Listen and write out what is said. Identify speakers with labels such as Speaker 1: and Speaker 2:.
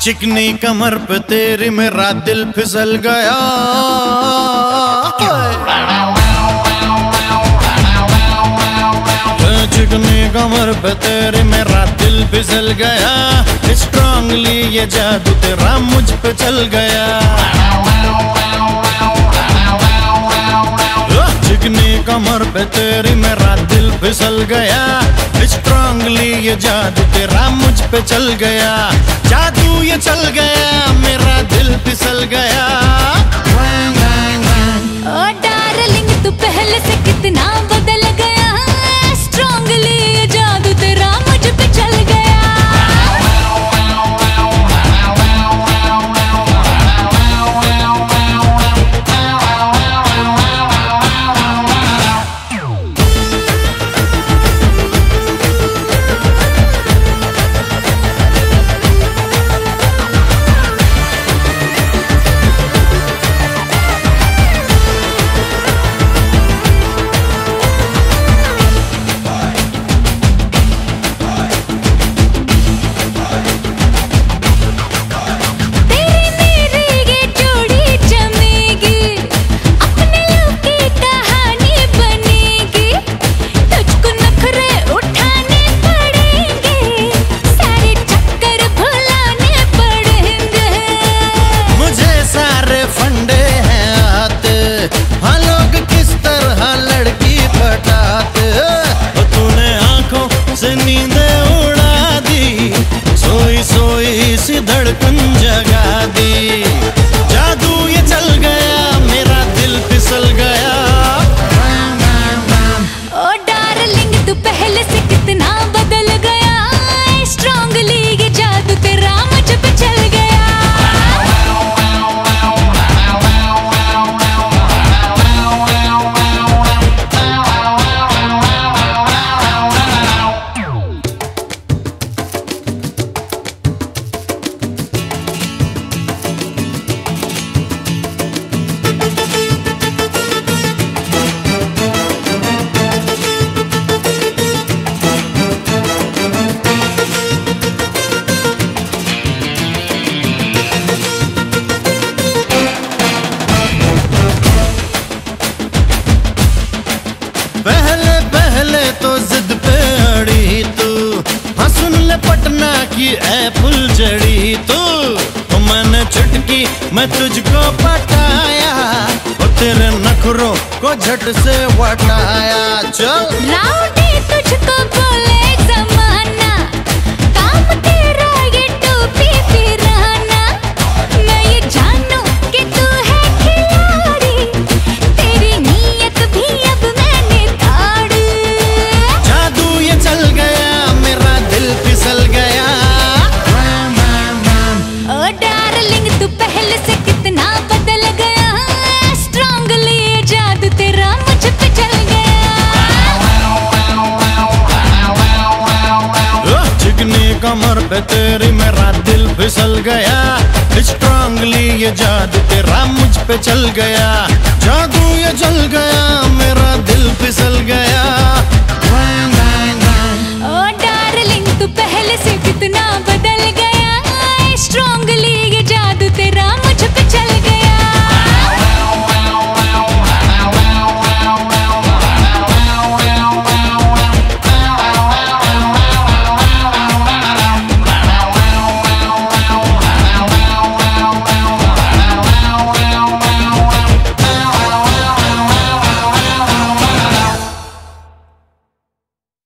Speaker 1: चिकनी कमर पे तेरी मेरा दिल फिसल गया। चिकनी कमर पे तेरी मेरा दिल फिसल गया। स्ट्रांगली ये जादू तेरा मुझ पे चल गया। चिकनी कमर पे तेरी मेरा दिल फिसल गया। स्ट्रांगली ये जादू तेरा मुझ पे चल गया। जादू ये चल गया, मेरा दिल फिसल गया।
Speaker 2: ओ डार्लिंग तू पहले से कितना बदल गया। स्ट्रांगली ये जादू तेरा मुझ पे चल गया।
Speaker 1: धड़कन जगा दी। जादू ये चल गया, मेरा दिल फिसल गया।
Speaker 2: ओ डार्लिंग तू पहले से कितना बदल गया। स्ट्रांगली ये जादू तेरा मुझ पे चल गया।
Speaker 1: पहले पहले तो जिद पे अड़ी तू। हाँ सुन ले पटना की ऐ फुलझड़ी तू। तो मैंने चुटकी मैं तुझको पटाया। और तेरे नखरों को झट से वटाया। चल
Speaker 2: राउडी तुझको बोले जमाना। काम तेरा ये टोपी फिराना। मैं ये जानू कि तू है खिलाड़ी। तेरी नीयत भी अब मैंने ताड़ी।
Speaker 1: जादू ये चल गया, मेरा दिल फिसल गया।
Speaker 2: ओ डार्लिंग तू पहले से कितना बदल गया। स्ट्रांगली ये जादू तेरा मुझ पे चल गया।
Speaker 1: चिकनी कमर पे तेरी मेरा दिल फिसल गया। स्ट्रांगली ये जादू तेरा मुझ पे चल गया। जादू ये चल गया, मेरा दिल फिसल गया।
Speaker 2: ओ डार्लिंग तू पहले से कितना